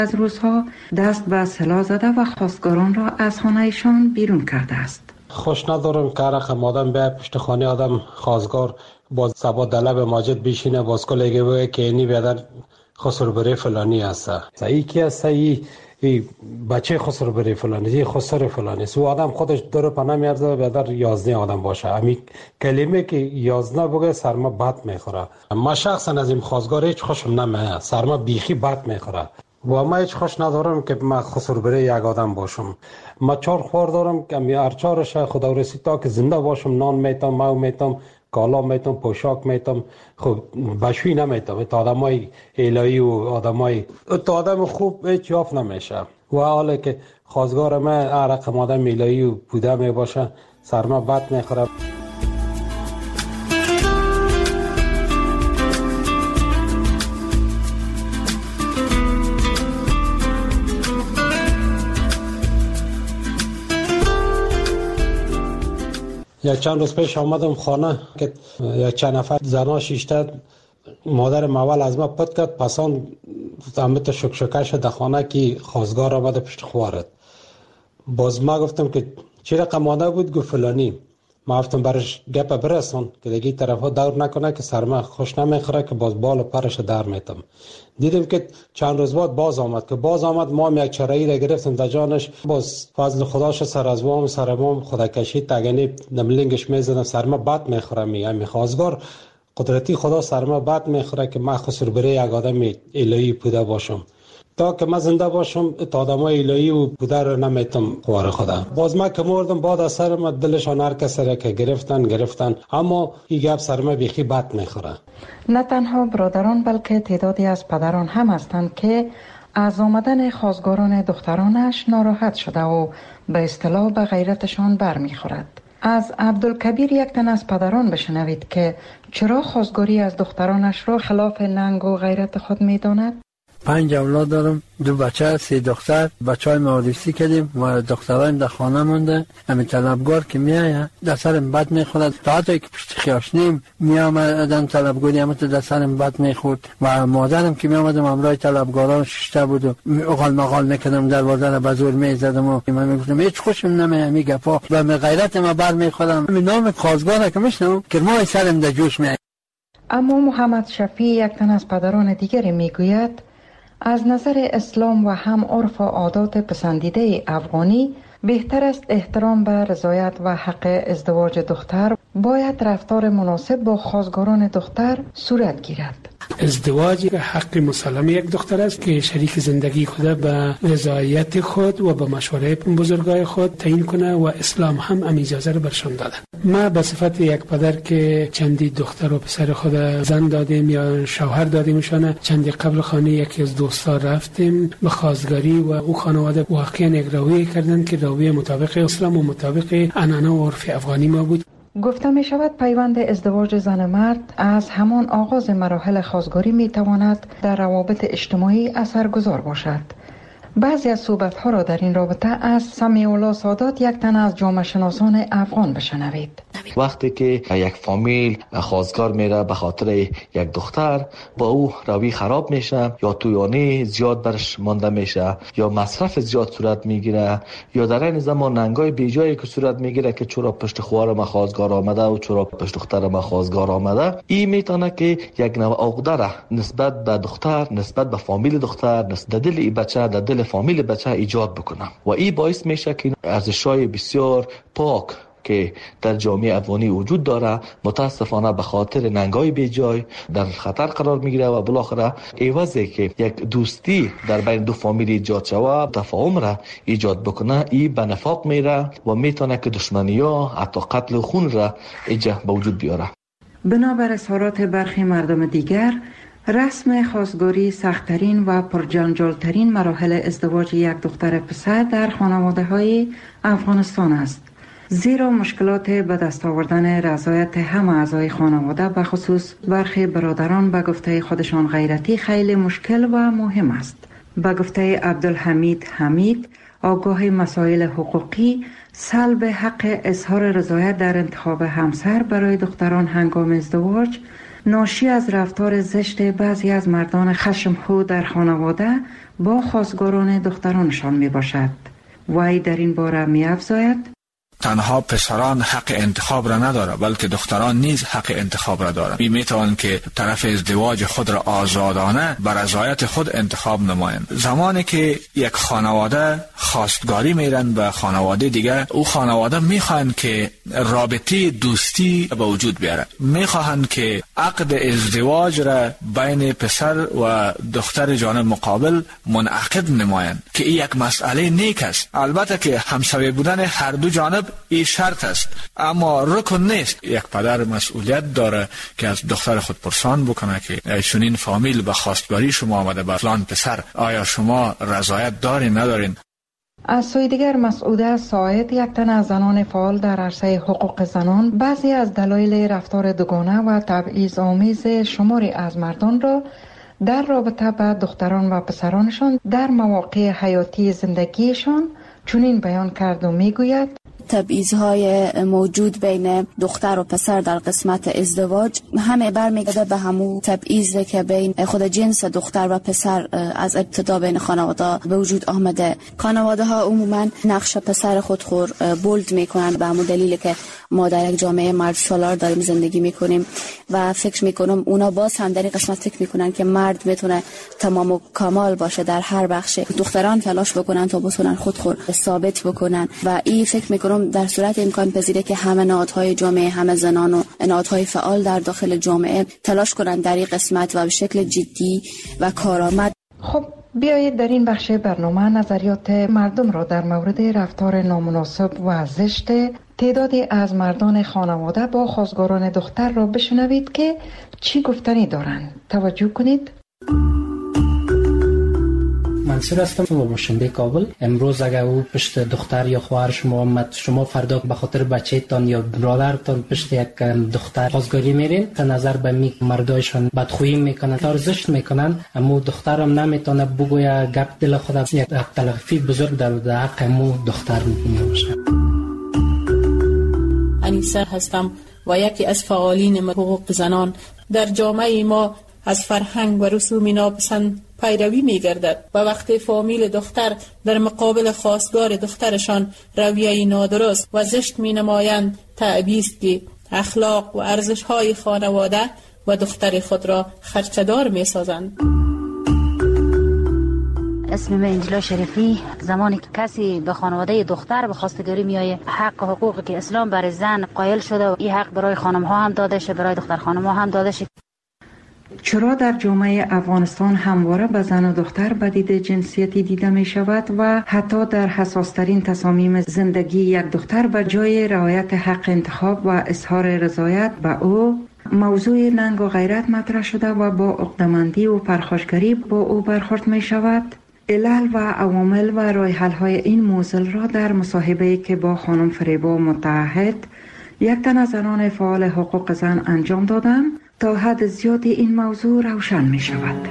از روزها دست به سلاح زده و خواستگاران را از خانه‌شان بیرون کرده است. خوش ندارم که رقم آدم به پشت خانه آدم خواستگار باز سبا دلب ماجد بشینه باز کلیگه بگه که اینی بیادر خسربری فلانی هست. ای کی هست؟ ای بچه خسربری فلانی، ای خسر فلانی. سو آدم خودش داره پناه میارزه بیادر 11 آدم باشه. امی کلمه که 11 بگه سرما بد میخوره. ما شخصا از این خواستگار هیچ خوشم نمیاد. سرما بیخی بد میخوره. و ما هیچ خوش ندارم که ما خسربری یک آدم باشم. ما 4 خوار دارم که می ارچارش خدا رسید تا که زنده باشم نان میتم، ماو میتم، کالا میتم، پوشاک میتم. خب بشوی نمیتم. تا آدمای الهی و آدمای تا آدم خوب هیچ یافت نمیشه. و حالا که خواستگار ما رقم آدم الهی و بوده می باشه سرما بد میخوره. یک چند روز پیش آمدم خانه که یک چند نفر زنا شیشته مادر اول از ما پت کرد پسان همت شکشکش در خانه که خواستگار آمده پشت خوارد. باز ما گفتم که چی رقم مادر بود؟ گفت فلانی. ما گفتم برش گپ برسون که دیگه طرف ها دور نکنه که سرما خوش نمیخوره که باز بال و پرش در میتم. دیدم که چند روز بعد باز آمد که باز آمد ما هم یک چرایی را گرفتم در جانش. باز فضل خداش سر از وام سر وام خدا کشید تگنی نملنگش میزدم سرما بد میخوره. می خواستگار قدرتی خدا سرما بد میخوره که من خسر بره یک آدم الهی بوده باشم. تا که من زنده باشم تا آدمای الهی و بوده رو نمیتم خوار خدا. باز من که مردم بعد از سر من دلشان هر کسی را که گرفتن اما این گپ سرما بیخی بد میخوره. نه تنها برادران بلکه تعدادی از پدران هم هستند که از آمدن خواستگاران دخترانش ناراحت شده و به اصطلاح به غیرتشان برمیخورد. از عبدالکبیر یک تن از پدران بشنوید که چرا خواستگاری از دخترانش را خلاف ننگ و غیرت خود میداند. 5 اولاد دارم، 2 بچه، 3 دختر. بچهای ما آدیسی کردیم و دخترایم در خانه مونده. همین طلبگار که میایه در سرم بد میخورد. تا حتی که پشت خیاشنیم میامدن طلبگاری همه تو در سرم بد میخورد و مادرم که میامدم همراه طلبگاران ششته بود و اغال مغال میکردم دروازه را به زور میزدم و من میگفتم هیچ خوشم نمیاد می گپا و به غیرت ما بر میخورم. همین نام خواستگار که میشنم که ما سرم در جوش میاد. اما محمد شفیع یک تن از پدران دیگری میگوید از نظر اسلام و هم عرف و عادات پسندیده افغانی بهتر است احترام به رضایت و حق ازدواج دختر باید رفتار مناسب با خواستگاران دختر صورت گیرد. ازدواج حق مسلم یک دختر است که شریک زندگی خود به رضایت خود و به مشوره بزرگای خود تعیین کنه و اسلام هم اجازه رو برشان داده. ما به صفت یک پدر که چندی دختر و پسر خود زن دادیم یا شوهر دادیمشان، چندی قبل خانه یکی از دوستا رفتیم به خواستگاری و او خانواده واقعا یک رویه کردند که رویه مطابق اسلام و مطابق عنعنه و عرف افغانی ما بود. گفته می شود پیوند ازدواج زن مرد از همان آغاز مراحل خواستگاری می تواند در روابط اجتماعی اثرگذار باشد. بعضی از صحبت‌ها را در این رابطه از سمیع الله سادات یک تن از جامعه شناسان افغان بشنوید. وقتی که یک فامیل خواستگار میره به خاطر یک دختر با او روی خراب میشه یا تویانی زیاد برش مانده میشه یا مصرف زیاد صورت میگیره یا در این زمان ننگای بیجایی که صورت میگیره که چرا پشت خوار ما خواستگار آمده و چرا پشت دختر ما خواستگار آمده، این میتونه که یک نوع عقده نسبت به دختر، نسبت به فامیل دختر، نسبت دل این بچه، در دل فامیل بچه ایجاد بکنه و این باعث میشه که ارزش‌های بسیار پاک که در جامعه افغانی وجود داره متاسفانه به خاطر ننگای بیجای در خطر قرار میگیره و بالاخره عوضی که یک دوستی در بین دو فامیل ایجاد شوه تفاهم را ایجاد بکنه این به نفاق میره و میتونه که دشمنی ها حتی قتل و خون را ایجاد به وجود بیاره. بنابر اظهارات برخی مردم دیگر رسم خواستگاری سخت‌ترین و پرجنجال‌ترین مراحل ازدواج یک دختر پسر در خانواده‌های افغانستان است. زیرا مشکلات به دست آوردن رضایت همه اعضای خانواده به خصوص برخی برادران به گفته خودشان غیرتی خیلی مشکل و مهم است. به گفته عبدالحمید حمید، آگاه مسائل حقوقی، سلب حق اظهار رضایت در انتخاب همسر برای دختران هنگام ازدواج ناشی از رفتار زشت بعضی از مردان خشمخو در خانواده با خواستگاران دخترانشان می باشد. وی در این باره می افزاید: تنها پسران حق انتخاب را نداره، بلکه دختران نیز حق انتخاب را دارند. می توانند که طرف ازدواج خود را آزادانه بر رضایت خود انتخاب نمایند. زمانی که یک خانواده خواستگاری میرن به خانواده دیگه، او خانواده میخواهند که رابطه دوستی به وجود بیاره، میخواهند که عقد ازدواج را بین پسر و دختر جانب مقابل منعقد نمایند که این یک مسئله نیک است. البته که همسایه بودن هر دو جانب این شرط است، اما رکن نیست. یک پدر مسئولیت داره که از دختر خود پرسان بکنه که چنین فامیل به خواستگاری شما آمده، به فلان پسر آیا شما رضایت دارین ندارین؟ از سوی دیگر مسعوده ساعد، یک تن از زنان فعال در عرصه حقوق زنان، بعضی از دلایل رفتار دوگانه و تبعیض آمیز شماری از مردان را در رابطه با دختران و پسرانشان در مواقع حیاتی زندگیشان چنین بیان کرد و میگوید: تبعیض‌های موجود بین دختر و پسر در قسمت ازدواج همه برمیگرده به همون تبعیضی که بین خود جنس دختر و پسر از ابتدا بین خانواده به وجود آمده. خانواده ها عموما نقش پسر خود بولد میکنن، به همون دلیل که ما در یک جامعه مرد سالار داریم زندگی میکنیم و فکر میکنم اونا باز هم در این قسمت فکر میکنن که مرد میتونه تمام و کمال باشه در هر بخش. دختران تلاش بکنن تا بتونن خود ثابت بکنن و این فکر میکنم در صورت امکان پذیره که همه نهادهای جامعه، همه زنان و نهادهای فعال در داخل جامعه تلاش کنن در این قسمت و به شکل جدی و کارآمد. خب بیایید در این بخش برنامه نظریات مردم را در مورد رفتار نامناسب و زشت تعدادی از مردان خانواده با خواستگاران دختر را بشنوید که چی گفتنی دارند. توجه کنید. منصور هستم و باشنده کابل. امروز اگر او پشت دختر یا خواهر شما آمد، شما فردا به خاطر بچه‌تان یا برادرتان پشت یک دختر خواستگاری میرین، تا نظر به مردایشان بدخویی میکنن، زشت میکنن، اما دخترم نمیتونه بگویه گپ دل خود، یک تلافی بزرگ در حق مو دختر میشه. انیسه هستم و یکی از فعالین حقوق زنان. در جامعه ما از فرهنگ و رسوم ناپسند پیروی می‌گردد و وقتی فامیل دختر در مقابل خواستگار دخترشان رویه نادرست و زشت می‌نمایند، تعبیض که اخلاق و ارزش‌های خانواده و دختر خود را خرچه‌دار می‌سازند. اسم من انجلا شریفی. زمانی که کسی به خانواده دختر به خواستگاری میایه، حق و حقوقی که اسلام برای زن قائل شده و این حق برای خانم ها هم داده شه، برای دختر خانم ها هم داده شه. چرا در جامعه افغانستان همواره به زن و دختر بدید جنسیتی دیده می شود و حتی در حساسترین تصامیم زندگی یک دختر به جای رعایت حق انتخاب و اظهار رضایت به او موضوع ننگ و غیرت مطرح شده و با عقده‌مندی و پرخاشگری با او برخورد می شود؟ علل و عوامل و راه حل‌های این معضل را در مصاحبه‌ای که با خانم فریبا متعهد، یک تن از زنان فعال حقوق زن انجام دادم، تا حد زیادی این موضوع روشن می شود.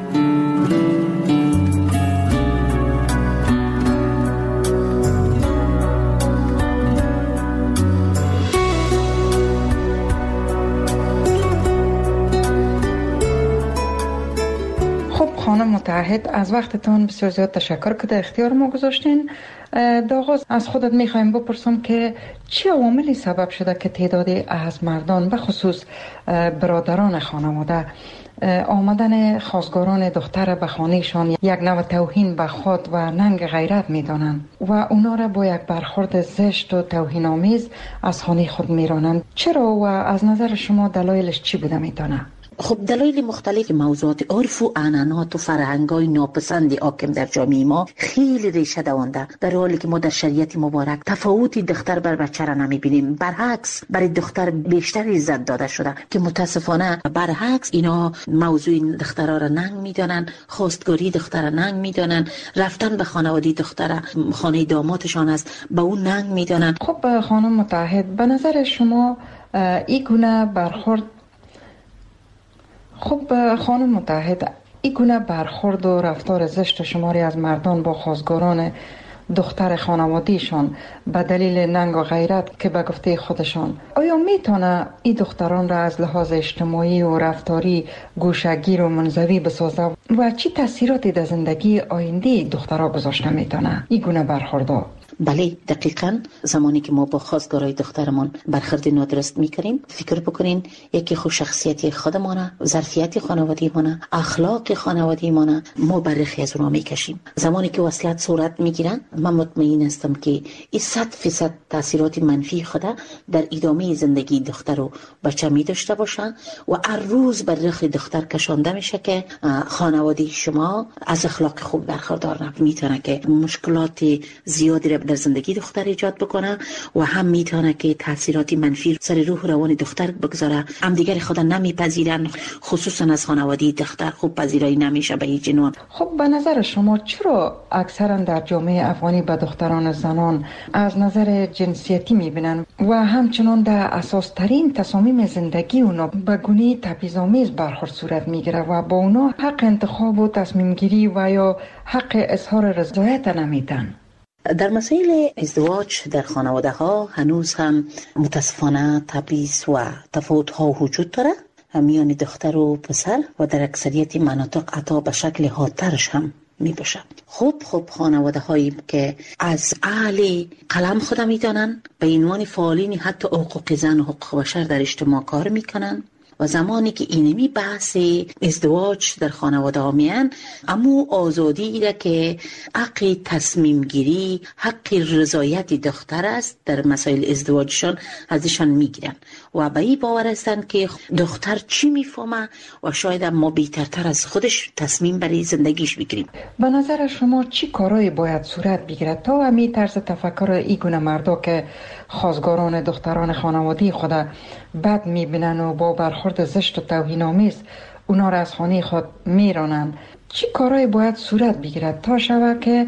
خب خانم متعهد، از وقتتان بسیار زیاد تشکر که در اختیار ما گذاشتین. در آغاز از خودت میخوایم بپرسم که چه عواملی سبب شده که تعدادی از مردان به خصوص برادران خانواده آمدن خواستگاران دختر به خانهشان یک نوع توهین به خود و ننگ غیرت میدانند و اونا را با یک برخورد زشت و توهین آمیز از خانه خود میرانند؟ چرا و از نظر شما دلایلش چی بوده میتونه؟ خب دلایل مختلف موضوعات عرف و عنعنات و فرهنگ‌های ناپسند حاکم در جامعه ما خیلی ریشه دوانده، در حالی که ما در شریعت مبارک تفاوتی دختر بر بچه را نمی‌بینیم. برعکس برای دختر بیشتر عزت داده شده که متاسفانه برعکس اینا موضوع دخترها را ننگ می‌دانن، خواستگاری دختر را ننگ می‌دانن، رفتن به خانواده دختر خانه دامادشان است به اون ننگ می‌دانن. خب خانم متعهد، به نظر شما این گونه برخورد این گونه برخورد و رفتار زشت شماری از مردان با خواستگاران دختر خانوادهشان به دلیل ننگ و غیرت که به گفته خودشان، آیا میتونه این دختران را از لحاظ اجتماعی و رفتاری گوشه‌گیر و منزوی بسازه و چی تاثیراتی در زندگی آینده دخترها گذاشته میتونه این گونه برخوردها؟ بله، دقیقاً زمانی که ما با خواستگارای دخترمان برخورد نادرست میکنیم، فکر بکنین یکی خود شخصیتی خودمانه، ظرفیت خانوادگی مانه، اخلاق خانوادگی مانه، ما برخی از اونها میکشیم. زمانی که وصلت صورت میگیرن، من مطمئن هستم که این 100% تاثیرات منفی خود در ادامه زندگی دختر و بچه می داشته باشن و هر روز بر رخ دختر کشانده میشه که خانواده شما از اخلاق خوب برخوردار نبود. میتونه که مشکلات زیادی را در زندگی دختر ایجاد بکنه و هم میتونه که تاثیرات منفی سر روح روان دختر بگذاره. هم دیگر خود نمیپذیرن، خصوصا از خانواده دختر خوب پذیرایی نمیشه به هیچ نوع. خب به نظر شما چرا اکثرا در جامعه افغانی به دختران زنان از نظر جنسیتی میبینن و همچنان در اساس ترین تصامیم زندگی اونا به گونه تبعیض‌آمیز برخورد صورت میگیره و با اونا حق انتخاب و تصمیم گیری و یا حق اظهار رضایت نمیدن؟ در مسائل ازدواج در خانواده ها هنوز هم متاسفانه تبعیض و تفاوت ها وجود داره میان دختر و پسر و در اکثریت مناطق حتی به شکل حادترش هم می باشه. خب خانواده هایی که از اهل قلم خود می دانن به عنوان فعالین حتی حقوق زن و حقوق بشر در اجتماع کار می کنن و زمانی که اینمی بحث ازدواج در خانواده ها میان، اما آزادی را که حق تصمیم گیری، حق رضایت دختر است در مسائل ازدواجشان ازشان میگیرن و به این باور هستند که دختر چی میفهمه و شاید ما بهترتر از خودش تصمیم برای زندگیش بگیریم. به نظر شما چی کارایی باید صورت بگیرد تا همین طرز تفکر این گونه مردا که خواستگاران دختران خانوادی خود بد میبینن و با برخورد زشت و توهین‌آمیز اونا را از خانه خود میرانن، چی کارایی باید صورت بگیرد تا شود که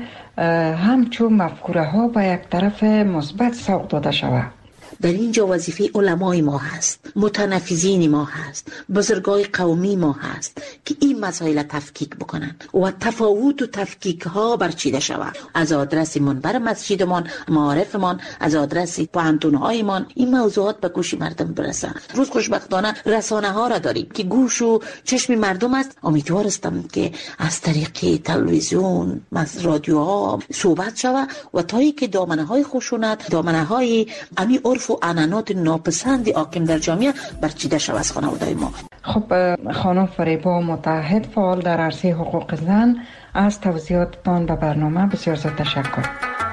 همچون مفکوره ها به یک طرف مثبت سوق داده شود؟ در اینجا وظیفه علمای ما هست، متنفذین ما هست، بزرگای قومی ما هست که این مسائل تفکیک بکنن و تفاوت و تفکیک ها برچیده شود. از آدرس منبر مسجدمان، معارفمان، از آدرس پوهنتون هایمان این موضوعات به گوش مردم برسن. روز خوشبختانه رسانه ها را داریم که گوش و چشم مردم است. امیدوار هستم که از طریق تلویزیون، رادیوها صحبت شود و تا اینکه دامنه های خشونت، دامنه های امی عرف و عنعنات ناپسند حاکم در جامعه برچیده شود از خانواده ما. خب خانم فریبا متحد، فعال در عرصه حقوق زن، از توضیحاتتان به برنامه بسیار زیاد تشکر.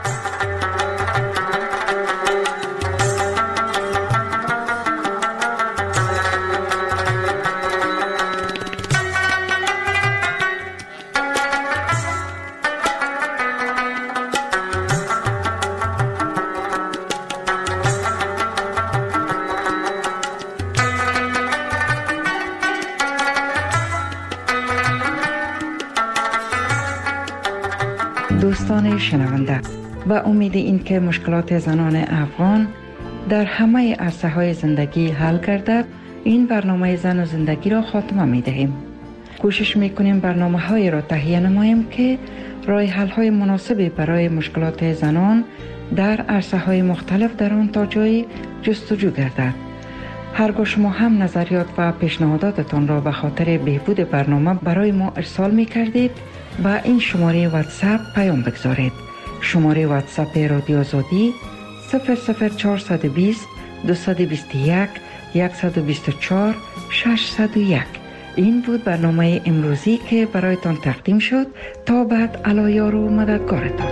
دوستان شنونده، با امید این که مشکلات زنان افغان در همه عرصه‌های زندگی حل گردد، این برنامه زن و زندگی را خاتمه می دهیم. کوشش می کنیم برنامه‌هایی را تهیه نماییم که راه حل‌های مناسبی برای مشکلات زنان در عرصه‌های مختلف در آن تا جایی جستجو گردد. هرگاه شما هم نظریات و پیشنهاداتتان را به خاطر بهبود برنامه برای ما ارسال می کردید، با این شماره واتساپ پیام بگذارید. شماره واتساپ رادیو آزادی 00420 221 124 601. این بود برنامه امروزی که برایتان تقدیم شد. تا بعد، علی و مددگارتان.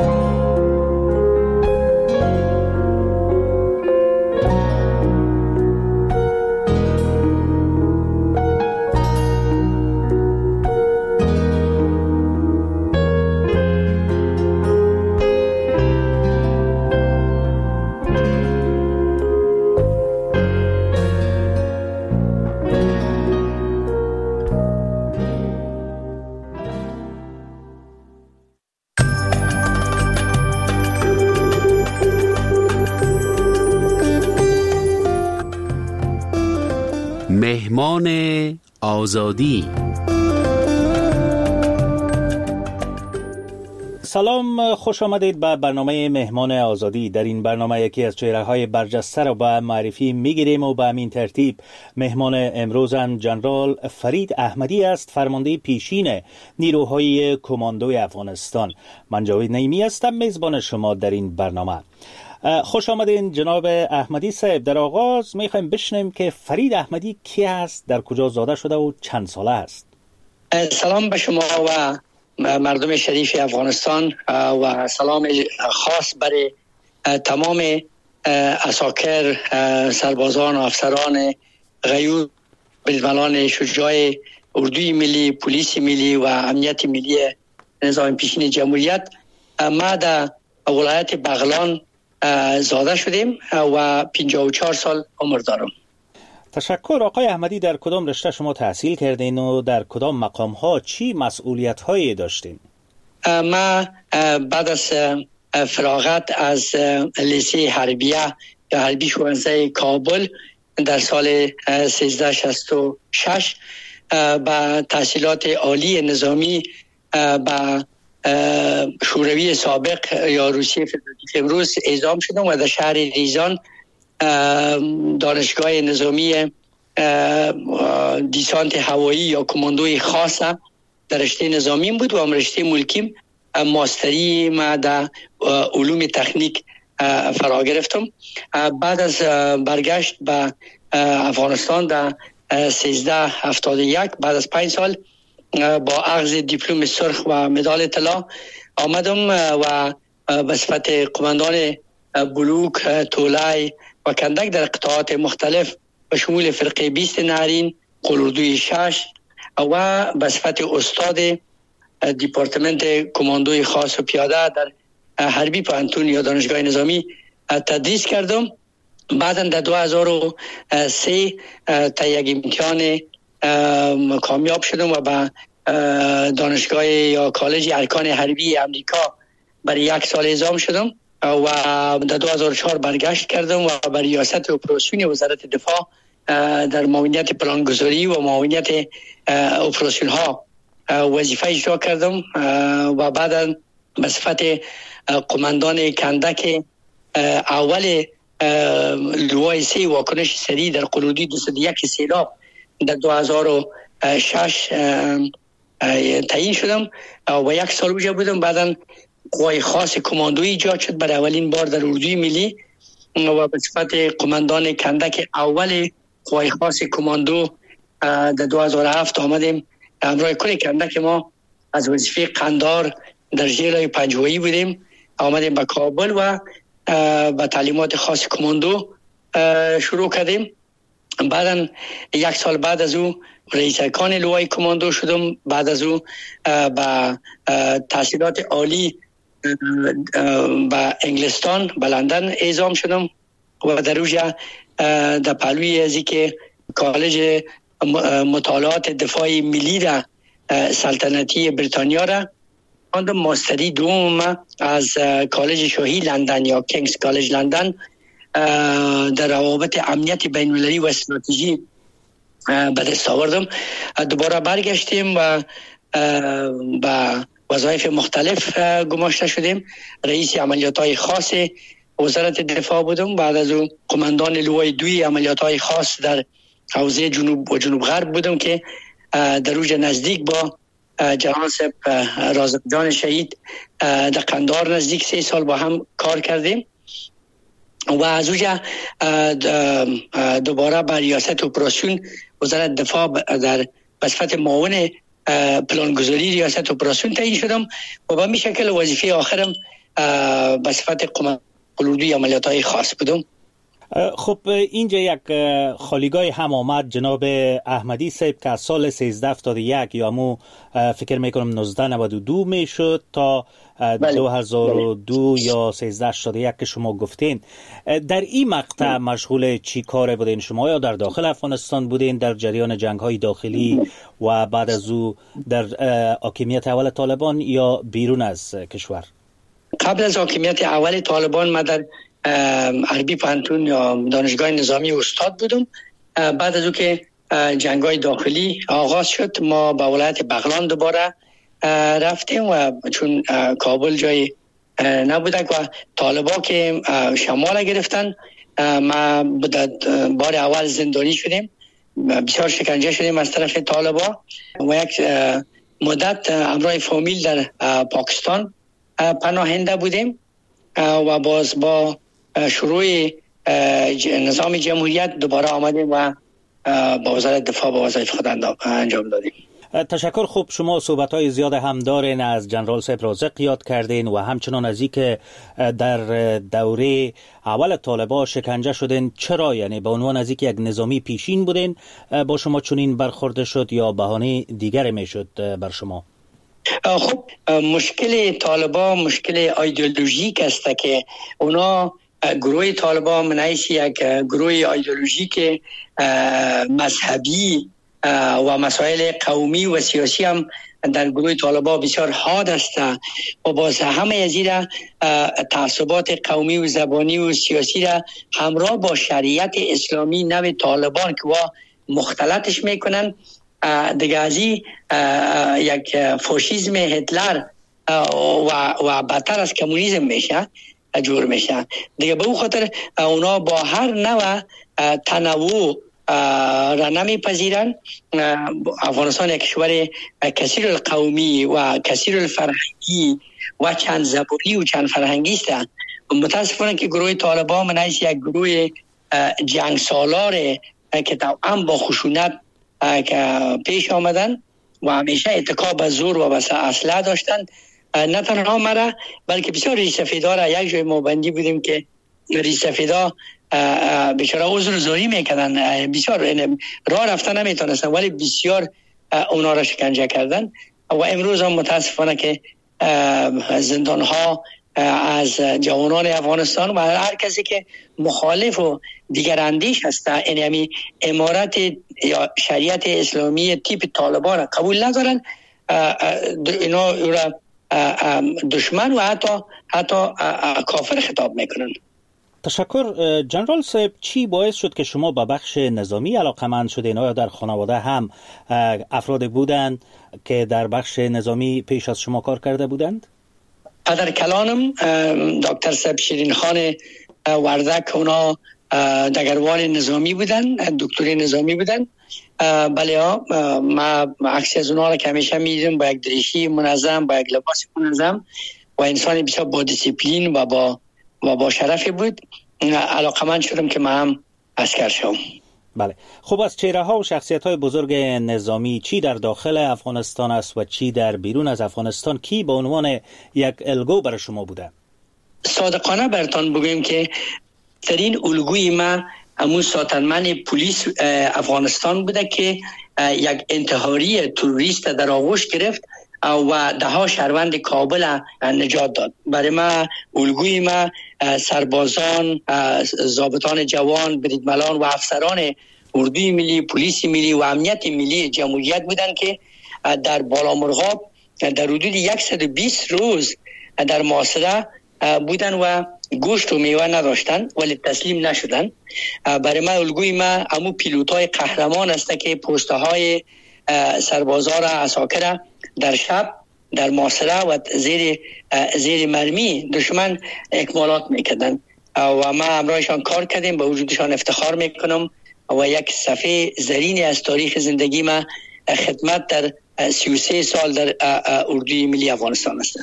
مهمان آزادی. سلام، خوش آمدید به برنامه مهمان آزادی. در این برنامه یکی از چهره‌های برجسته را به معرفی می‌گیریم و به همین ترتیب مهمان امروزم جنرال فرید احمدی است، فرمانده پیشین نیروهای کماندوی افغانستان. من جاوید نعیمی هستم، میزبان شما در این برنامه. خوش آمدین جناب احمدی صاحب. در آغاز می‌خوایم بشنویم که فرید احمدی کی است، در کجا زاده شده و چند ساله است؟ سلام به شما و مردم شریف افغانستان و سلام خاص برای تمام عساکر، سربازان و افسران غیور، بریدمنان شجاع اردوی ملی، پلیس ملی و امنیت ملی نظام پیشین جمهوریت. ما در ولایت بغلان زاده شدیم و 54 سال عمر دارم. تشکر. آقای احمدی، در کدام رشته شما تحصیل کردین و در کدام مقام ها چی مسئولیت هایی داشتین؟ ما بعد از فراغت از لیسه حربیه یا حربی شوانزه کابل در سال 1366 با تحصیلات عالی نظامی با شوروی سابق یا روسیه فدراتیو امروز اعزام شدم و در شهر ریزان دانشگاه نظامی دیسانت هوایی یا کماندوی خاصه در رشته نظامی بود و رشته ملکیم ماستری ما در علوم تکنیک فرا گرفتم. بعد از برگشت به افغانستان در 1371 بعد از 5 سال با اخذ دیپلم سرخ و مدال طلا آمدم و به صفت قماندان بلوک، تولای و کندک در قطاعات مختلف به شمول فرقه 20 نهرین، قلوردوی 6 و به صفت استاد دیپارتمنت کماندوی خاص و پیاده در حربی پانتون یا دانشگاه نظامی تدریس کردم. بعدا در 2003 تا یک امتحان کامیاب شدم و به دانشگاه یا کالج ارکان حربی امریکا برای 1 سال اعزام شدم و در 2004 برگشت کردم و برای ریاست اپراسیون وزارت دفاع در معاونیت پلانگذاری و معاونیت اپراسیون ها وظیفه اجرا کردم و بعدا به صفت قماندان کندک اول لوای 3 واکنش سریع در قلودی 201 سیلاب در 2006 تعیین شدم و 1 سال اونجا بودم. بعدا قوای خاص کماندویی ایجاد شد برای اولین بار در اردوی ملی و به صفت قماندان کندک اول قوای خاص کماندو در 2007 آمدیم. همراه کل کندک ما از وظیفه قندار در ژیلای پنجوایی بودیم، آمدیم به کابل و با تعلیمات خاص کماندو شروع کردیم. بعدا 1 سال بعد از او رئیس ارکان لوای کماندو شدم. بعد از او با تحصیلات عالی با انگلستان به لندن اعزام شدم و در اوجا در پهلوی ازی که کالج مطالعات دفاعی ملی را سلطنتی بریتانیا را خواندم. ماستری دوم از کالج شاهی لندن یا کینگز کالج لندن در روابط امنیت بین‌المللی و استراتژی به دست آوردم. دوباره برگشتیم و با وظایف مختلف گماشته شدیم. رئیس عملیات‌های خاص وزارت دفاع بودم. بعد از اون قماندان لوای 2 عملیات‌های خاص در حوزه جنوب و جنوب غرب بودم که در اوج نزدیک با جناب رازق جان شهید در قندار نزدیک 3 سال با هم کار کردیم و از اوجا دوباره به ریاست اپراسیون وزارت دفاع در صفت معاون پلانگذاری ریاست اپراسیون تعیین شدم و به می شکل وظیفه آخرم به صفت قلوردوی عملیات‌های خاص بودم. خب اینجا یک خالیگاه هم آمد جناب احمدی صاحب که از سال 1371 یا مو فکر میکنم 1992 میشد تا 2002 یا 1381 که شما گفتین. در این مقطع مشغول چی کار بودین شما؟ یا در داخل افغانستان بودین در جریان جنگ های داخلی و بعد از او در حاکمیت اول طالبان یا بیرون از کشور؟ قبل از حاکمیت اول طالبان ما در حربی پانتون یا دانشگاه نظامی استاد بودم. بعد از او که جنگ‌های داخلی آغاز شد ما به ولایت بغلان دوباره رفتیم و چون کابل جای نبوده و طالبا که شمال گرفتن، ما بار اول زندانی شدیم، بسیار شکنجه شدیم از طرف طالبا و یک مدت همراه فامیل در پاکستان پناهنده بودیم و باز با شروع نظام جمهوریت دوباره آمدیم و با وزارت دفاع با وظایف خود انجام دادیم. تشکر. خوب، شما صحبت‌های زیاد هم دارین، از جنرال صاحب رازق یاد کردین و همچنان از اینکه در دوره اول طالبان شکنجه شدین. چرا؟ یعنی به عنوان از اینکه یک نظامی پیشین بودین با شما چنین برخورد شد یا بهانه دیگر میشد بر شما؟ خب مشکل طالبان مشکل ایدئولوژیک است که اونا گروه طالبان من حیث یک گروه ایدئولوژیک مذهبی و مسائل قومی و سیاسی هم در گروه طالبان بسیار حاد است و باز همه از این تعصبات قومی و زبانی و سیاسی را همراه با شریعت اسلامی نو طالبان که مختلطش میکنن دیگه از این یک فاشیسم هتلر و بدتر از کمونیسم میشه جور میشه دیگه. به اون خاطر اونا با هر نوع تنوع را نمیپذیرن. افغانستان یک کشور کثیر القومی و کثیر الفرهنگی و چند زبانی و چند فرهنگی است. متاسفانه که گروه طالبان من حیث یک گروه جنگ سالار که توأم با خشونت پیش آمدن و همیشه اتکا به زور و به اسلحه داشتن، نه تنها مرا بلکه بسیار ریش سفیدا را یک جای ما بندی بودیم که ریش سفیدا بیچاره عذر زوری میکردن، بسیار راه رفتن نمیتونستن ولی بسیار اونا را شکنجه کردن. و امروز هم متاسفانه که زندان ها از جوانان افغانستان و هر کسی که مخالف و دیگر اندیش هست یعنی امارت یا شریعت اسلامی تیپ طالبان را قبول ندارن، اینا را دشمن و حتی کافر خطاب میکنن. تشکر. جنرال صاحب، چی باعث شد که شما به بخش نظامی علاقمند شدین؟ آیا در خانواده هم افراد بودند که در بخش نظامی پیش از شما کار کرده بودند؟ پدر کلانم دکتر صاحب شیرین خان وردک اونا دگروان نظامی بودن، دکتری نظامی بودن. بله ها، ما عکس از اونا را که همیشه میدیدم با یک دریشی منظم، با یک لباس منظم و انسان بسیار با دیسیپلین و با شرفی بود. علاقمند شدم که من هم عسکر شدم. بله. خب از چهره ها و شخصیت های بزرگ نظامی چی در داخل افغانستان است و چی در بیرون از افغانستان کی به عنوان یک الگو برای شما بوده؟ صادقانه براتون بگویم که ترین الگوی ما همون ساتنمن پلیس افغانستان بوده که یک انتحاری تروریست در آغوش گرفت و ده شهروند کابل نجات داد. برای ما الگوی ما سربازان، ضابطان جوان، بریدملان و افسران اردوی ملی، پلیس ملی و امنیت ملی جمهوریت بودند که در بالامرغاب در حدود 120 روز در محاصره بودن و گوشت و میوه نداشتن ولی تسلیم نشدن. برای ما الگوی ما همون پیلوتای قهرمان است که پست‌های سربازا را عساکر در شب در محاصره و زیر مرمی دشمن اکمالات میکردن و ما همراهشان کار کردیم، به وجودشان افتخار میکنم و یک صفحه زرینی از تاریخ زندگی ما خدمت در 33 سال در اردوی ملی افغانستان است.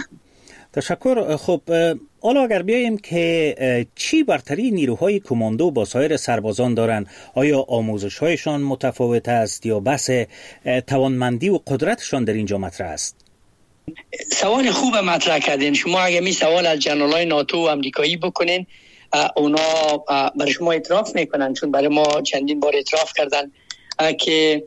تشکر. خب حالا اگر بیاییم که چی برتری نیروهای کماندو با سایر سربازان دارند؟ آیا آموزش‌هایشان متفاوت است یا بحث توانمندی و قدرتشان در اینجا مطرح است؟ سوال خوب مطرح کردین. شما اگه می سوال از جنرالای ناتو و امریکایی بکنین اونا برای شما اعتراف میکنن، چون برای ما چندین بار اعتراف کردن که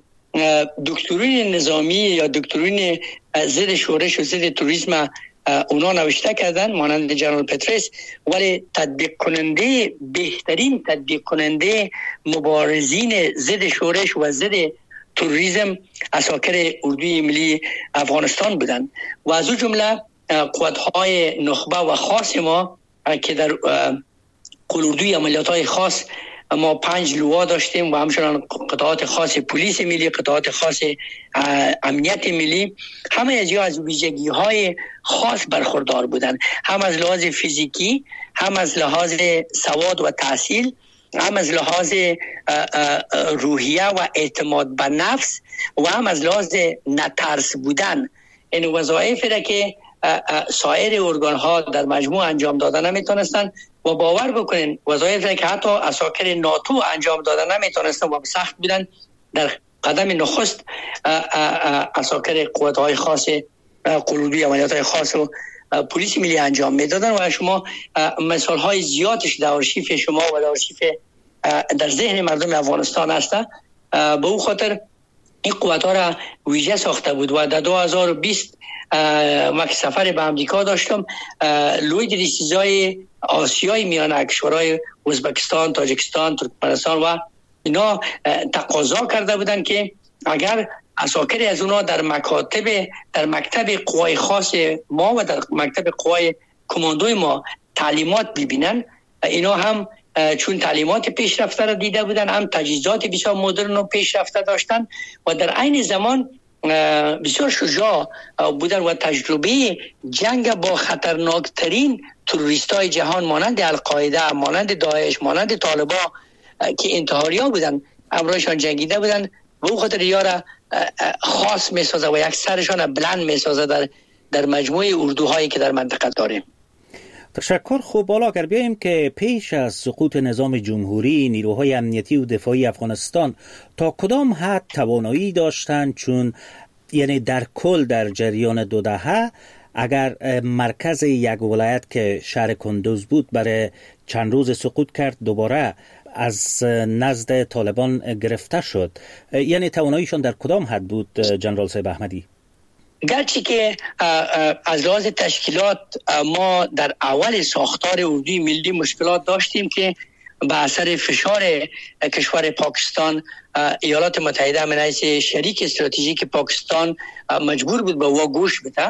دکترین نظامی یا دکترین ضد شورش و ضد توریسم اونا نوشته کردن مانند جنرال پترس، ولی تطبیق کننده بهترین تطبیق کننده مبارزین ضد شورش و ضد تروریسم عساکر اردوی ملی افغانستان بودند و از او جمله قوت‌های نخبه و خاص ما که در قلوردوی عملیات‌های خاص ما 5 لوا داشتیم و همچنان قطعات خاص پلیس ملی، قطعات خاص امنیت ملی. همه از ویژگی‌های خاص برخوردار بودند، هم از لحاظ فیزیکی، هم از لحاظ سواد و تحصیل، هم از لحاظ روحیه و اعتماد به نفس و هم از لحاظ نترس بودن. این وظایفی را که سایر ارگان‌ها در مجموع انجام دادن نمیتونستن و باور بکنین وظایفی را که حتی عساکر ناتو انجام دادن نمیتونستن و سخت بودن، در قدم نخست عساکر قوات‌های خاص قلوبی، عملیات‌های خاص و پلیس ملی انجام میدادن و شما مثال‌های زیادش در آرشیف شما و در آرشیف در ذهن مردم افغانستان هست. به او خاطر این قوت‌ها را ویژه ساخته بود و در 2020 ما که سفر به امریکا داشتم، لوی دریسیزای آسیای میانه کشورهای ازبکستان، تاجیکستان، ترکمنستان و اینا تقاضا کرده بودن که اگر عساکر از اونا در مکتب قوای خاص ما و در مکتب قوای کماندوی ما تعلیمات ببینن، اینا هم چون تعلیمات پیشرفته را دیده بودن، هم تجهیزات بسیار مدرن و پیشرفته داشتن و در عین زمان بسیار شجاع بودن و تجربه جنگ با خطرناکترین تروریستای جهان مانند القاعده، مانند داعش، مانند طالبان که انتحاریا بودن امروزشان جنگیده بودن و او خاطر یارا خاص میسازه و یک سرشان بلند میسازه در مجموعه اردوهایی که در منطقه داریم. تشکر. خوب، بالا اگر بیاییم که پیش از سقوط نظام جمهوری نیروهای امنیتی و دفاعی افغانستان تا کدام حد توانایی داشتند، چون یعنی در کل در جریان 2 دهه اگر مرکز یک ولایت که شهر کندوز بود برای چند روز سقوط کرد دوباره از نزد طالبان گرفته شد، یعنی تواناییشان در کدام حد بود جنرال صاحب احمدی؟ گرچه که از لحاظ تشکیلات ما در اول ساختار اردوی ملی مشکلات داشتیم که به اثر فشار کشور پاکستان، ایالات متحده من حیث شریک استراتژیک پاکستان مجبور بود به او گوش بده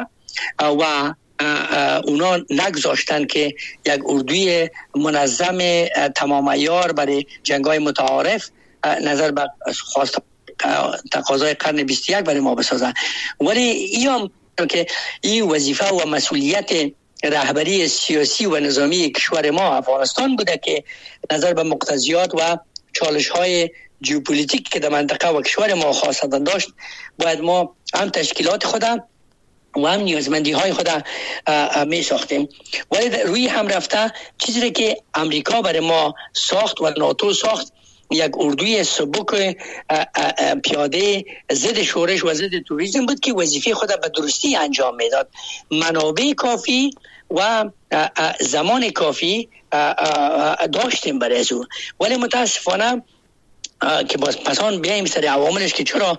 و اونا نگذاشتن که یک اردوی منظم تمام عیار برای جنگ‌های متعارف نظر به خواست تقاضای قرن 21 برای ما بسازن. ولی این که این وظیفه و مسئولیت رهبری سیاسی و نظامی کشور ما افغانستان بوده که نظر به مقتضیات و چالش‌های ژئوپلیتیک که در منطقه و کشور ما خاصتا داشت، باید ما هم تشکیلات خودم و هم نیازمندی‌های خود می ساختیم. ولی روی هم رفته چیزی که امریکا برای ما ساخت و ناتو ساخت، یک اردوی سبک پیاده ضد شورش و ضد توریسم بود که وظیفه خود به درستی انجام میداد. منابع کافی و زمان کافی داشتیم برای از او، ولی متاسفانه که باز پسان بیاییم سر عواملش که چرا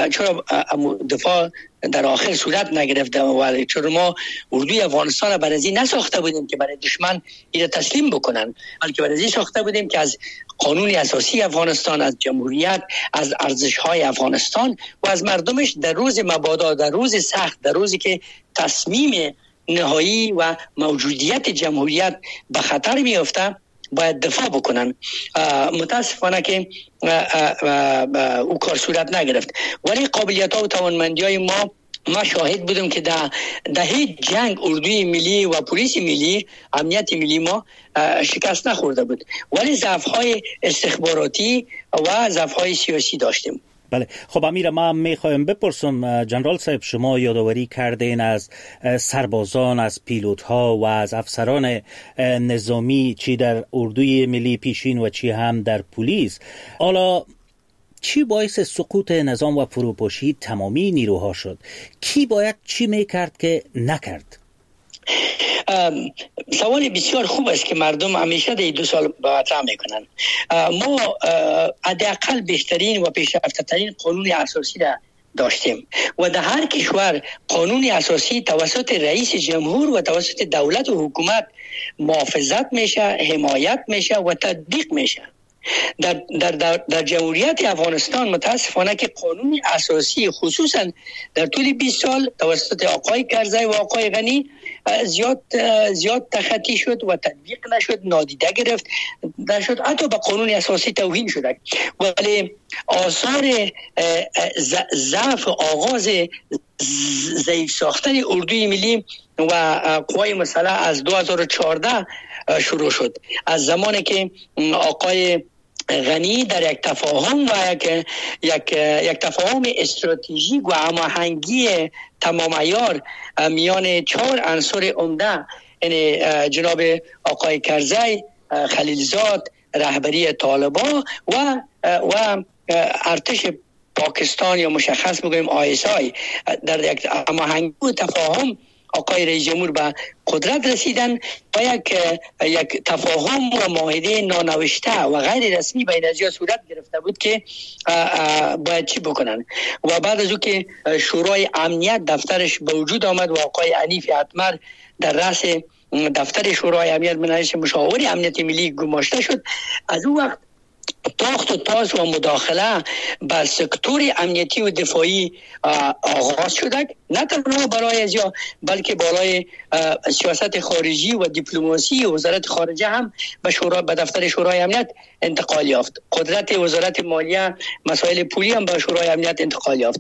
دفاع در آخر صورت نگرفته و چرا ما اردوی افغانستان برای ازی نساخته بودیم که برای دشمن این تسلیم بکنن، بلکه برای ازی ساخته بودیم که از قانون اساسی افغانستان، از جمهوریت، از ارزش‌های افغانستان و از مردمش در روز مبادا، در روز سخت، در روزی که تصمیم نهایی و موجودیت جمهوریت به خطر میفته باید دفاع بکنن. متاسفانه که او کار صورت نگرفت، ولی قابلیت ها و توانمندی های ما شاهد بودم که در هیچ جنگ اردوی ملی و پلیس ملی، امنیت ملی ما شکست نخورده بود، ولی ضعف های استخباراتی و ضعف های سیاسی داشتیم. بله. خب امیر، ما میخوایم بپرسم جنرال صاحب، شما یادآوری کردین از سربازان، از پیلوت ها و از افسران نظامی، چی در اردوی ملی پیشین و چی هم در پلیس. حالا چی باعث سقوط نظام و فروپاشی تمامی نیروها شد؟ کی باید چی میکرد که نکرد؟ سوال بسیار خوب است که مردم همیشه در 2 سال مطرح میکنن. ما حداقل بهترین و پیشرفته ترین قانون اساسی را داشتیم و در هر کشور قانون اساسی توسط رئیس جمهور و توسط دولت و حکومت محافظت میشه، حمایت میشه و تطبیق میشه. در جمهوریت افغانستان متاسفانه که قانون اساسی خصوصا در طول 20 سال توسط آقای کرزی و آقای غنی زیاد تخطی شد و تطبیق نشد، نادیده گرفت نشد، حتی به قانون اساسی توهین شد. ولی آثار ضعف آغاز ضعیف ساختن اردوی ملی و قوای مسلح از 2014 شروع شد. از زمانی که آقای غنی در یک تفاهم و یک تفاهم استراتژیک و هماهنگی تمام عیار میان 4 عنصر عمده، یعنی جناب آقای کرزی، خلیلزاد، رهبری طالبان و ارتش پاکستان یا مشخص میگویم ISI، در یک هماهنگی و تفاهم آقای رئیس جمهور به قدرت رسیدن و یک تفاهم و معاهده نانوشته و غیر رسمی بین ازیا صورت گرفته بود که باید چی بکنن. و بعد از او که شورای امنیت دفترش به وجود آمد و آقای حنیف اتمر در رأس دفتر شورای امنیت منعش مشاور امنیت ملی گماشته شد، از اون وقت تاخت و تاز و مداخله بر سکتور امنیتی و دفاعی آغاز شده، نه تنها برای ازیا بلکه برای سیاست خارجی و دیپلماسی وزارت خارجه هم به دفتر شورای امنیت انتقال یافت. قدرت وزارت مالیه مسائل پولی هم به شورای امنیت انتقال یافت.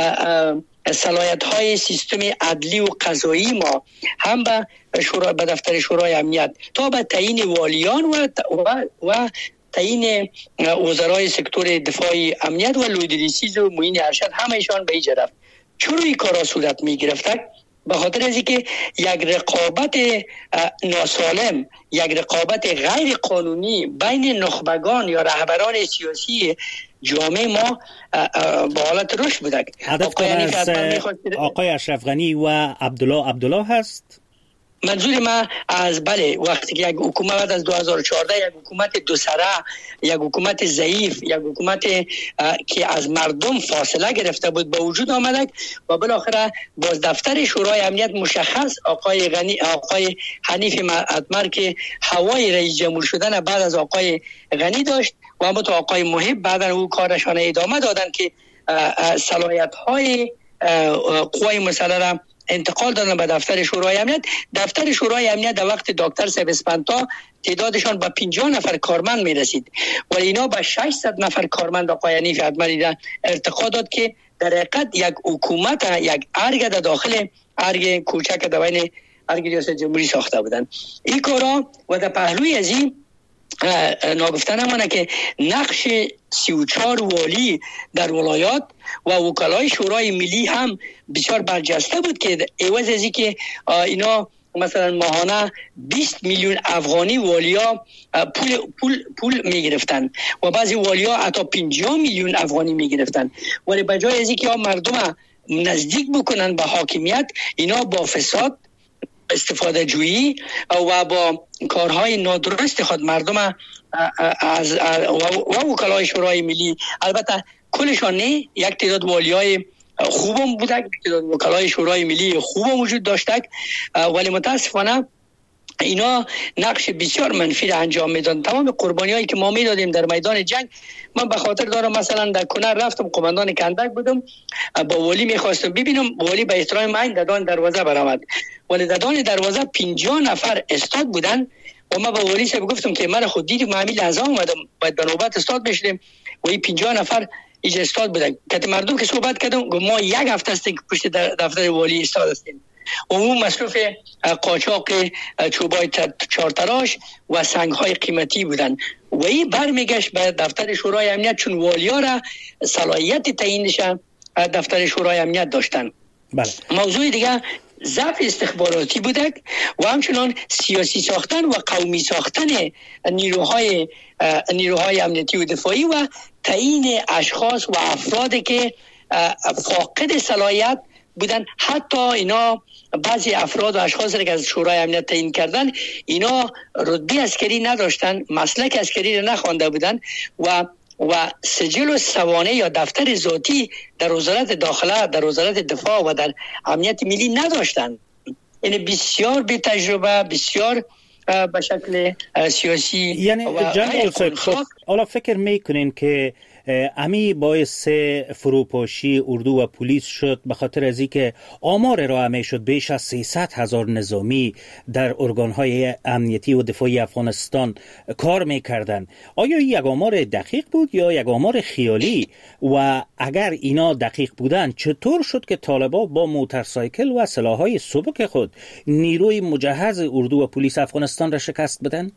صلاحیت های سیستم عدلی و قضایی ما هم به دفتر شورای امنیت تا به تعیین والیان و تعیین وزرای سکتور دفاعی امنیت و لودریسیز و معین ارشد همهشان به ایجا رفت. چرا این کارا صورت می گرفت؟ به خاطر از اینکه یک رقابت ناسالم، یک رقابت غیر قانونی بین نخبگان یا رهبران سیاسی جامعه ما با حالت رشد بوده. آقای اشرف غنی و عبدالله هست؟ منظور ما از وقتی که یک حکومت بعد از 2014 یک حکومت دو سره، یک حکومت ضعیف، یک حکومت که از مردم فاصله گرفته بود به وجود آمد و بالاخره باز دفتر شورای امنیت مشخص آقای حنیف اتمر که هوای رئیس جمهور شدن بعد از آقای غنی داشت و اما تو آقای محب بعد او کارشان ادامه دادن که صلاحیت های قوای مسلح را انتقال دادن به دفتر شورای امنیت. دفتر شورای امنیت در وقت دکتر سیب اسپانتا تعدادشان به 50 نفر کارمند می رسید ولی اینا به 600 نفر کارمند آقای حنیف اتمر ارتقا داد که در حقیقت یک حکومت، یک ارگ در داخل ارگ کوچک در بین ارگ ریاست جمهوری ساخته بودن. این کارا و در پهلوی از این ناگفته نمانه که نقش 34 والی در ولایات و وکلای شورای ملی هم بسیار برجسته بود که عوض از اینکه اینا مثلا ماهانه 20 میلیون افغانی والیا پول میگرفتن و بعضی والیا حتی 50 میلیون افغانی میگرفتن، ولی بجای از اینکه مردم نزدیک بکنن به حاکمیت، اینا با فساد، استفاده جویی و با کارهای نادرست خود مردم و وکلای شورای ملی، البته کلشان نه، یک تعداد والیای خوبم بوده، یک تعداد وکلای شورای ملی خوبم وجود داشته، ولی متاسفانه اینا نقش بسیار منفی را انجام میدن. تمام قربانی هایی که ما میدادیم در میدان جنگ، من به خاطر دارم مثلا در کنر رفتم، قماندان کندک بودم، با والی میخواستم ببینم، والی به احترام من دادان دروازه برآمد، ولی دادان دروازه 50 نفر استاد بودن و ما با والی صاحب گفتم که من خود دیدم، من همین لحظه اومدم باید به نوبت استاد بشیم و این 50 نفر ایج استاد بودن. که مردم که صحبت کردم گفت ما یک هفته است که پشت دفتر والی استاد هستیم. عموم مصرف قاچاق چوبای چارتراش و سنگ‌های قیمتی بودن و این برمیگشت به دفتر شورای امنیت، چون والیا را صلاحیت تعیینش دفتر شورای امنیت داشتن. بله. موضوع دیگه ضعف استخباراتی بوده و همچنان سیاسی ساختن و قومی ساختن نیروهای امنیتی و دفاعی و تعیین اشخاص و افرادی که فاقد صلاحیت بودن. حتی اینا بعضی افراد و اشخاص که از شورای امنیت تعیین کردن، اینا رتبه عسکری نداشتن، مسلک عسکری را نخوانده بودن و سجل و سوانه یا دفتر ذاتی در وزارت داخله، در وزارت دفاع و در امنیت ملی نداشتن. یعنی بسیار بی تجربه، بسیار به شکل سیاسی. یعنی جنرال صاحب حالا فکر میکنین که امی باعث فروپاشی اردو و پلیس شد به خاطر از اینکه آمار ارائه شد بیش از 300,000 نظامی در ارگان‌های امنیتی و دفاعی افغانستان کار میکردن. آیا یک آمار دقیق بود یا یک آمار خیالی؟ و اگر اینا دقیق بودن چطور شد که طالبان با موتورسایکل و سلاح‌های سبک خود نیروی مجهز اردو و پلیس افغانستان را شکست بدن؟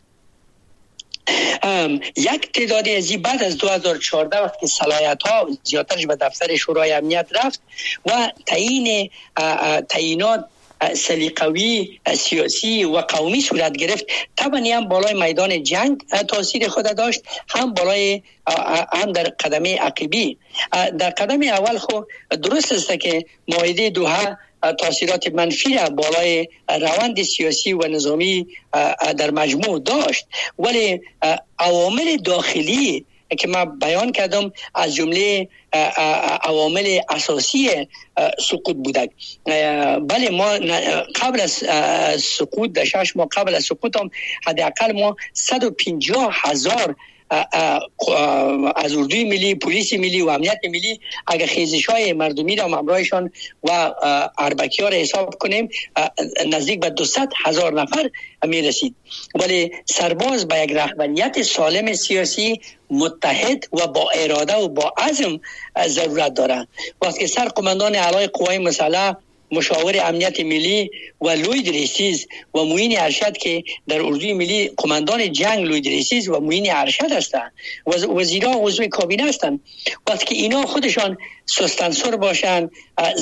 یک تعدادی از این بعد از 2014 وقتی صلاحیت ها زیادترش به دفتر شورای امنیت رفت و تعیینات سلیقوی سیاسی و قومی صورت گرفت، طبعا هم بالای میدان جنگ تاثیر خود داشت، هم در قدم عقبی. در قدم اول خو درست است که معاهده دوحه تاثیرات منفی را بالای روند سیاسی و نظامی در مجموع داشت، ولی عوامل داخلی که من بیان کردم از جمله عوامل اساسی سقوط بودند. بله، ما قبل از سقوط در 6 ماه قبل از سقوط هم حداقل ما 150,000 از اردوی ملی، پلیس ملی و امنیت ملی اگر خیزش‌های مردمی را همراهشان و اربکی‌ها را حساب کنیم نزدیک به 200,000 نفر می‌رسید. ولی سرباز با یک رهبریت سالم سیاسی متحد و با اراده و با عزم ضرورت دارند. وقتی سرقماندان اعلی قوای مسلح، مشاور امنیت ملی و لوید ریسیز و معین ارشد که در اردوی ملی قماندان جنگ لوید ریسیز و معین ارشد هستند، وزیران و عضو کابینه هستند، وقتی که اینا خودشان سستنسر باشند،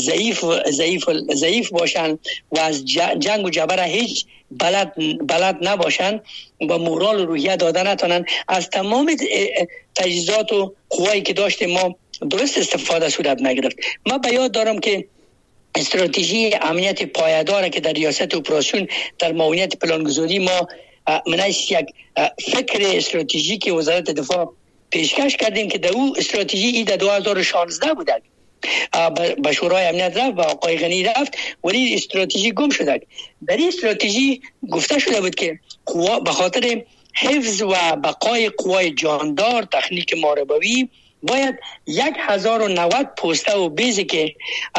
ضعیف باشند و از جنگ و جبر هیچ بلد نباشند و مورال و روحیه داده نتونن، از تمام تجهیزات و قوایی که داشتیم ما درست استفاده صورت نگرفت. من به یاد دارم که استراتژی امنیت پایدار که در ریاست اپراسیون در معاونیت پلانگذاری ما منعکس یک فکر استراتژیک وزارت دفاع پیشکش کردیم که در او استراتژی ای در 2016 بوده به شورای امنیت رفت و آقای غنی رفت، ولی استراتژی گم شده. در این استراتژی گفته شده بود که به خاطر حفظ و بقای قوای جاندار تخنیک محاربوی باید 1090 پوسته و بیزی که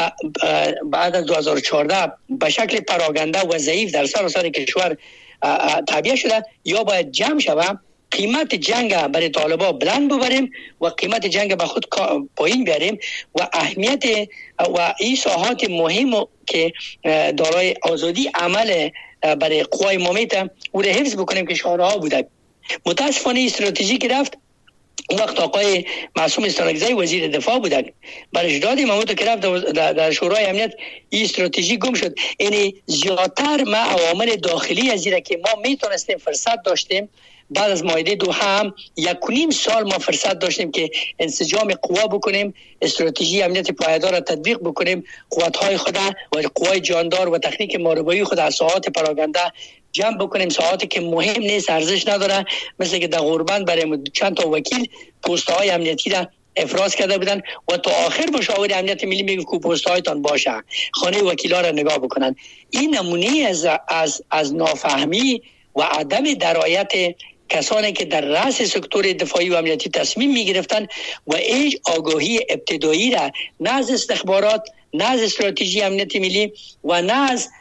بعد از 2014 به شکل پراگنده و ضعیف در سراسر کشور تعبیه شده یا باید جمع شود، قیمت جنگ برای طالبان بلند ببریم و قیمت جنگ به خود پایین بیاریم و اهمیت و این ساحات مهم که دارای آزادی عمل برای قوای ممیت او را حفظ بکنیم که شعارها بوده. متاسفانه استراتژی که رفت اون وقت آقای معصوم استانکزی وزیر دفاع بودن، برش دادیم همون که رفت در شورای امنیت این استراتژی گم شد. یعنی زیادتر ما عوامل داخلی از اینه که ما میتونستیم فرصت داشتیم بعد از معاهده دوحه هم 1.5 سال ما فرصت داشتیم که انسجام قوا بکنیم، استراتژی امنیت پایدار را تطبیق بکنیم، قوت‌های خود و قوای جاندار و تکنیک محاربه‌ای خود از ساحات پراگنده جمع بکنیم، ساعاتی که مهم نیست، ارزش نداره، مثل که در غربند برای چند تا وکیل پست‌های امنیتی را افراز کرده بودن و تا آخر مشاور امنیت ملی میگه که پست‌هایتان باشه، خانه وکیلا را نگاه بکنن. این نمونه از نافهمی و عدم درایت کسانی که در رأس سکتور دفاعی و امنیتی تصمیم میگرفتن و هیچ آگاهی ابتدایی را نه از استخبارات، نه از استراتژی امنیت ملی و نه از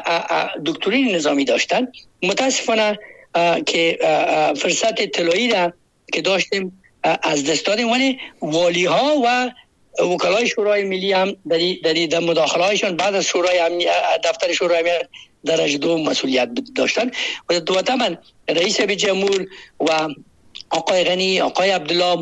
دکترین نظامی داشتن. متاسفانه که فرصت طلایی را که داشتیم از دست دادیم، ولی والی ها و وکلای شورای ملی هم در مداخله هایشان بعد از دفتر شورای امنیت درجه 2 مسئولیت داشتن و طبعا رئیس جمهور و آقای غنی، آقای عبدالله،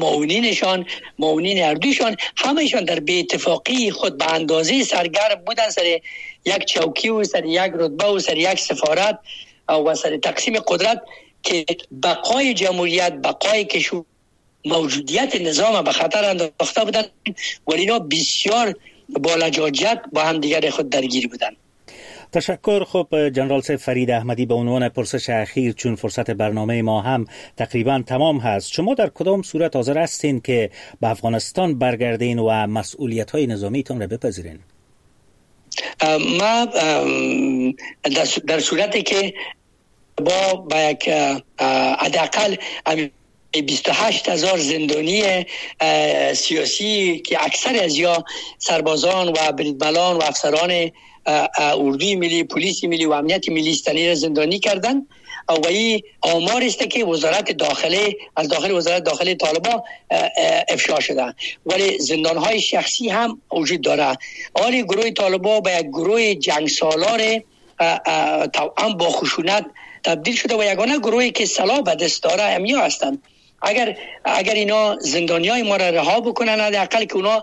معاونین اردویشان همهشان در بی اتفاقی خود به اندازه سرگرم بودن سر یک چوکی و سر یک رتبه و سر یک سفارت و سر تقسیم قدرت که بقای جمهوریت، بقای کشور، موجودیت نظام به خطر انداخته بودن، ولی اینا بسیار با لجاجت با هم دیگر خود درگیر بودن. تشکر. خب جنرال صاحب فرید احمدی، به عنوان پرسش اخیر چون فرصت برنامه ما هم تقریبا تمام هست، شما در کدام صورت حاضر هستین که به افغانستان برگردین و مسئولیت‌های نظامیتان را بپذیرین؟ ما در صورتی که با یک حداقل 28,000 زندانی سیاسی که اکثر از یا سربازان و بریدملان و افسران اردوی ملی، پلیس ملی و امنیت ملی استانی را زندانی کردن و این آمار است که وزارت داخله از داخل وزارت داخله طالبان افشا شده. ولی زندان‌های شخصی هم وجود داره. آن گروه طالبان به یک گروه جنگسالار توأم با خشونت تبدیل شده و یگانه گروهی که سلاح به دست داره همیا هستند. اگر اینا زندانیای ما را رها بکنن، حداقل که اونا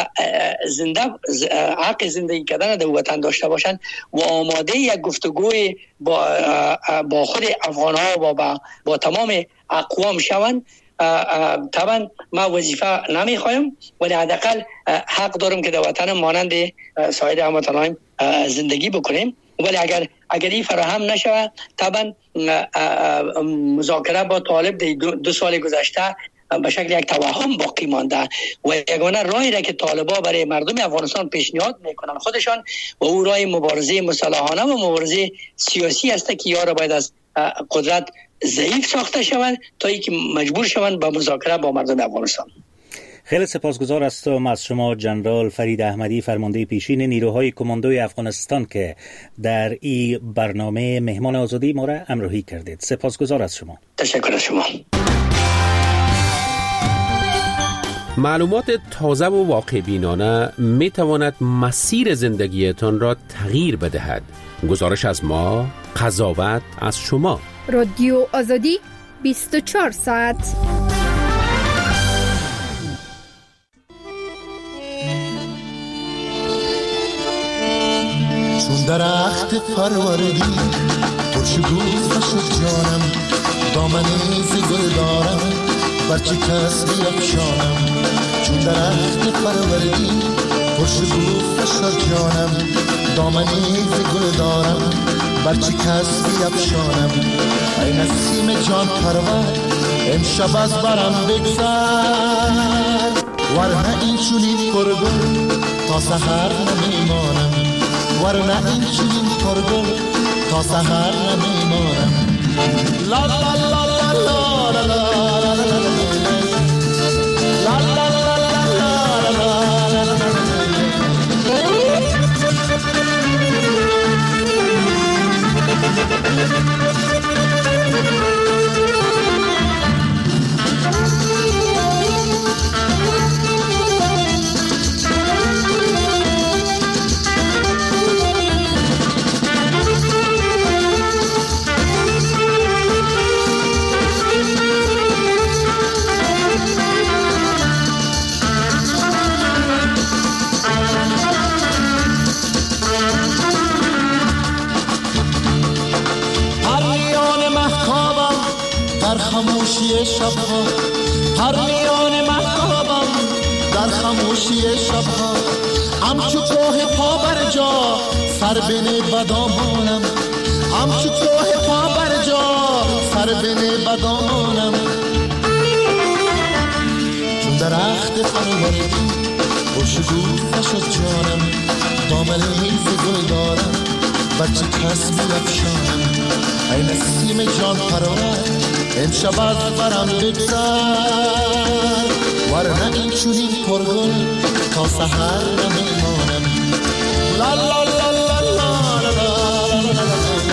حق زندگی کردن در وطن داشته باشند و آماده یک گفتگوی با خود افغان ها و با تمام اقوام شوند، طبعا ما وظیفه نمیخوایم ولی حداقل حق دارم که در وطن مانند سایر هموطنان زندگی بکنیم. ولی اگر این فراهم نشود، طبعا مذاکره با طالب در 2 سال گذشته به شکل یک توهم باقی مانده و یگانه راهی را که طالبان برای مردم افغانستان پیشنهاد میکنن خودشان و او راه مبارزه مسلحانه و مبارزه سیاسی است که یارا باید از قدرت ضعیف ساخته شوند تا اینکه مجبور شوند به مذاکره با مردم افغانستان. خیلی سپاسگزار هستم از شما جنرال فرید احمدی، فرمانده پیشین نیروهای کماندوی افغانستان که در این برنامه مهمان آزادی ما را همراهی کردید. سپاسگزار از شما. تشکر از شما. معلومات تازه و واقع بینانه می تواند مسیر زندگیتان را تغییر بدهد. گزارش از ما، قضاوت از شما. رادیو آزادی 24 ساعت. چون درخت پروردی پرشگوفه شد جانم، دامنی ز گل دارم برچه کس بیفشانم. چون درخت پروردی پرشگوفه شد جانم، دامنی ز گل دارم برچه کس بیفشانم. ای نسیم جان پرور امشب از برم بگذر، ورنه این چونین پرگل تا سحر نمیمانم، ورنه این چونین پرگل تا سحر نمیمانم. لا لا لا لا لا لا لا لا خاموشی شبها، هر میان محتابم در خاموشی شبها. همچو کوه پا بر جا سر بنه بدامانم، همچو کوه پا بر جا سر بنه بدامانم. چون درخت فروردی خوشگوفه شد جانم، دامنه ز گل دارم بچه کس بیفشانم. ای نسیم جان پرور امشب از برم بگذر، ورنه این چونین پرگل تا سحر نمیمانم. لا لا لا لا لا لا لا لا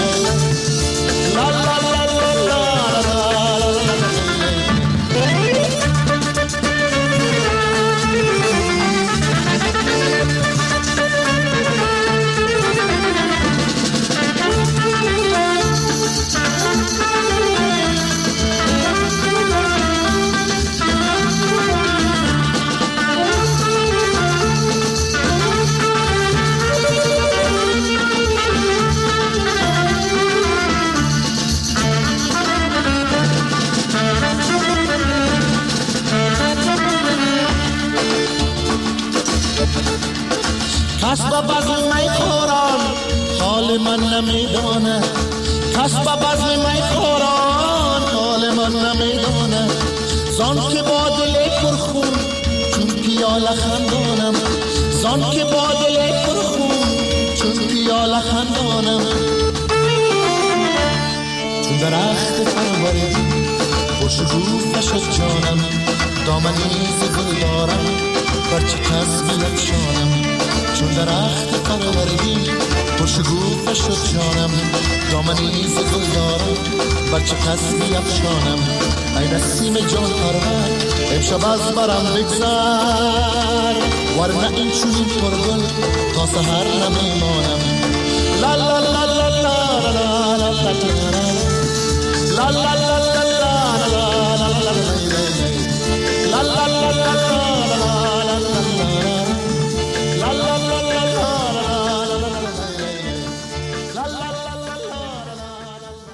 کس با بزم می خوران حال من نمیدانه، کس با بزم می خوران حال من نمیدانه. زان که با دل پرخون چون پیاله خندانم، زان که با دل پرخون چون پیاله خندانم. چون درخت پروردی خوشگوفه شد جانم دامنی ز گل دارم برچه کس بیفشانم چون درخت پروردی خوشگوفه شد جانم دامنی ز گل دارم برچه کس بیفشانم ای نسیم جان پرور امشب از برم بگذر ورنه این چونین پرگل تا سحر نمیمانم لا لا لا لا لا لا لا لا لا لا